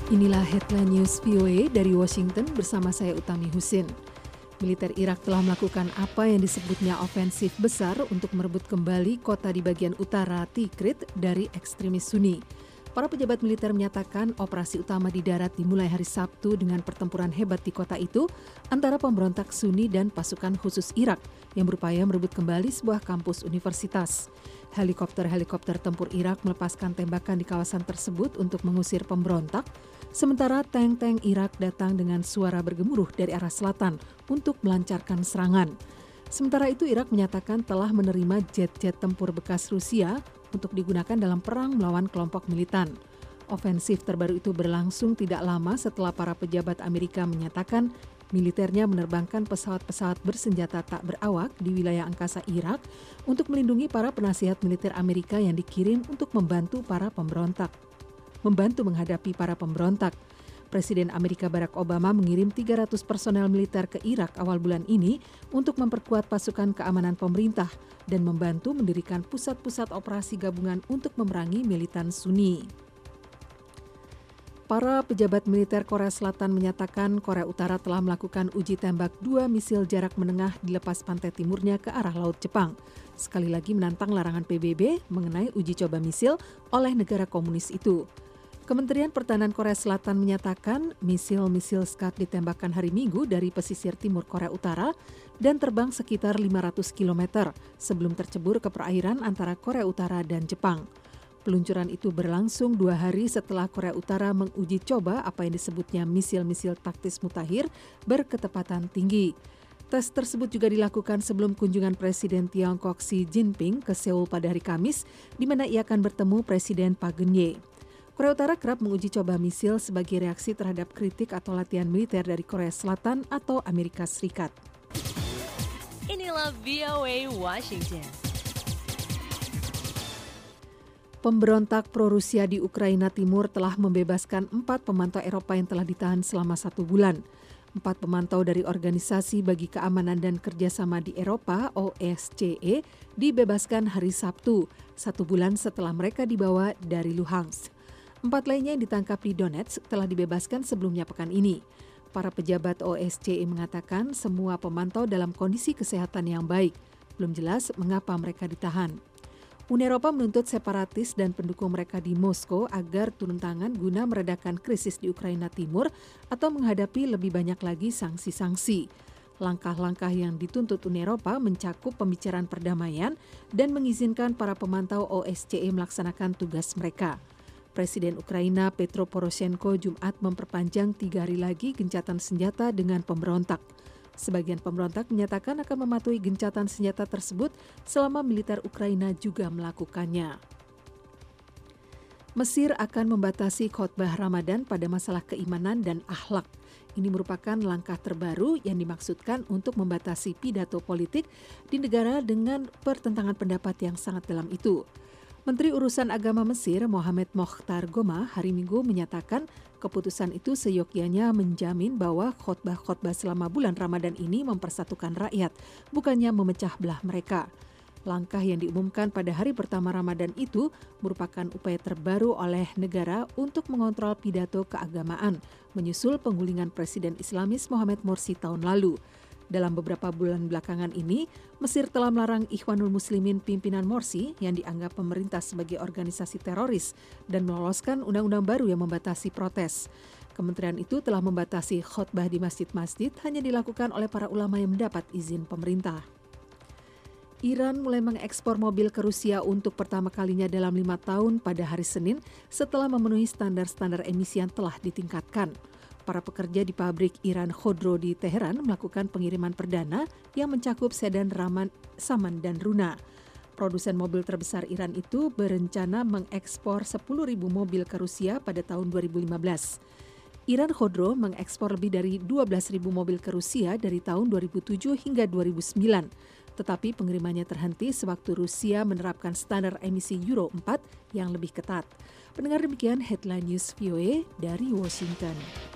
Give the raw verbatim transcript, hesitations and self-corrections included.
Inilah headline news V O A dari Washington bersama saya Utami Husin. Militer Irak telah melakukan apa yang disebutnya ofensif besar untuk merebut kembali kota di bagian utara Tikrit dari ekstremis Sunni. Para pejabat militer menyatakan operasi utama di darat dimulai hari Sabtu dengan pertempuran hebat di kota itu antara pemberontak Sunni dan pasukan khusus Irak yang berupaya merebut kembali sebuah kampus universitas. Helikopter-helikopter tempur Irak melepaskan tembakan di kawasan tersebut untuk mengusir pemberontak, sementara tank-tank Irak datang dengan suara bergemuruh dari arah selatan untuk melancarkan serangan. Sementara itu Irak menyatakan telah menerima jet-jet tempur bekas Rusia untuk digunakan dalam perang melawan kelompok militan. Ofensif terbaru itu berlangsung tidak lama setelah para pejabat Amerika menyatakan militernya menerbangkan pesawat-pesawat bersenjata tak berawak di wilayah angkasa Irak untuk melindungi para penasihat militer Amerika yang dikirim untuk membantu para pemberontak. Membantu menghadapi para pemberontak. Presiden Amerika Barack Obama mengirim tiga ratus personel militer ke Irak awal bulan ini untuk memperkuat pasukan keamanan pemerintah dan membantu mendirikan pusat-pusat operasi gabungan untuk memerangi militan Sunni. Para pejabat militer Korea Selatan menyatakan Korea Utara telah melakukan uji tembak dua misil jarak menengah di lepas pantai timurnya ke arah Laut Jepang. Sekali lagi menantang larangan P B B mengenai uji coba misil oleh negara komunis itu. Kementerian Pertahanan Korea Selatan menyatakan misil-misil Scud ditembakkan hari Minggu dari pesisir timur Korea Utara dan terbang sekitar lima ratus kilometer sebelum tercebur ke perairan antara Korea Utara dan Jepang. Peluncuran itu berlangsung dua hari setelah Korea Utara menguji coba apa yang disebutnya misil-misil taktis mutakhir berketepatan tinggi. Tes tersebut juga dilakukan sebelum kunjungan Presiden Tiongkok Xi Jinping ke Seoul pada hari Kamis, di mana ia akan bertemu Presiden Park Geun-hye. Korea Utara kerap menguji coba misil sebagai reaksi terhadap kritik atau latihan militer dari Korea Selatan atau Amerika Serikat. Inilah V O A Washington. Pemberontak pro-Rusia di Ukraina Timur telah membebaskan empat pemantau Eropa yang telah ditahan selama satu bulan. Empat pemantau dari Organisasi Bagi Keamanan dan Kerjasama di Eropa O S C E dibebaskan hari Sabtu, satu bulan setelah mereka dibawa dari Luhansk. Empat lainnya yang ditangkap di Donetsk telah dibebaskan sebelumnya pekan ini. Para pejabat O S C E mengatakan semua pemantau dalam kondisi kesehatan yang baik. Belum jelas mengapa mereka ditahan. Uni Eropa menuntut separatis dan pendukung mereka di Moskow agar turun tangan guna meredakan krisis di Ukraina Timur atau menghadapi lebih banyak lagi sanksi-sanksi. Langkah-langkah yang dituntut Uni Eropa mencakup pembicaraan perdamaian dan mengizinkan para pemantau O S C E melaksanakan tugas mereka. Presiden Ukraina Petro Poroshenko Jumat memperpanjang tiga hari lagi gencatan senjata dengan pemberontak. Sebagian pemberontak menyatakan akan mematuhi gencatan senjata tersebut selama militer Ukraina juga melakukannya. Mesir akan membatasi khotbah Ramadan pada masalah keimanan dan akhlak. Ini merupakan langkah terbaru yang dimaksudkan untuk membatasi pidato politik di negara dengan pertentangan pendapat yang sangat dalam itu. Menteri Urusan Agama Mesir Mohamed Mokhtar Goma hari Minggu menyatakan keputusan itu seyogyanya menjamin bahwa khotbah-khotbah selama bulan Ramadan ini mempersatukan rakyat, bukannya memecah belah mereka. Langkah yang diumumkan pada hari pertama Ramadan itu merupakan upaya terbaru oleh negara untuk mengontrol pidato keagamaan, menyusul penggulingan Presiden Islamis Mohamed Morsi tahun lalu. Dalam beberapa bulan belakangan ini, Mesir telah melarang Ikhwanul Muslimin pimpinan Morsi yang dianggap pemerintah sebagai organisasi teroris dan meloloskan undang-undang baru yang membatasi protes. Kementerian itu telah membatasi khotbah di masjid-masjid hanya dilakukan oleh para ulama yang mendapat izin pemerintah. Iran mulai mengekspor mobil ke Rusia untuk pertama kalinya dalam lima tahun pada hari Senin setelah memenuhi standar-standar emisi yang telah ditingkatkan. Para pekerja di pabrik Iran Khodro di Teheran melakukan pengiriman perdana yang mencakup sedan Raman, Saman, dan Runa. Produsen mobil terbesar Iran itu berencana mengekspor sepuluh ribu mobil ke Rusia pada tahun dua ribu lima belas. Iran Khodro mengekspor lebih dari dua belas ribu mobil ke Rusia dari tahun dua ribu tujuh hingga dua ribu sembilan. Tetapi pengirimannya terhenti sewaktu Rusia menerapkan standar emisi Euro empat yang lebih ketat. Pendengar, demikian headline news V O A dari Washington.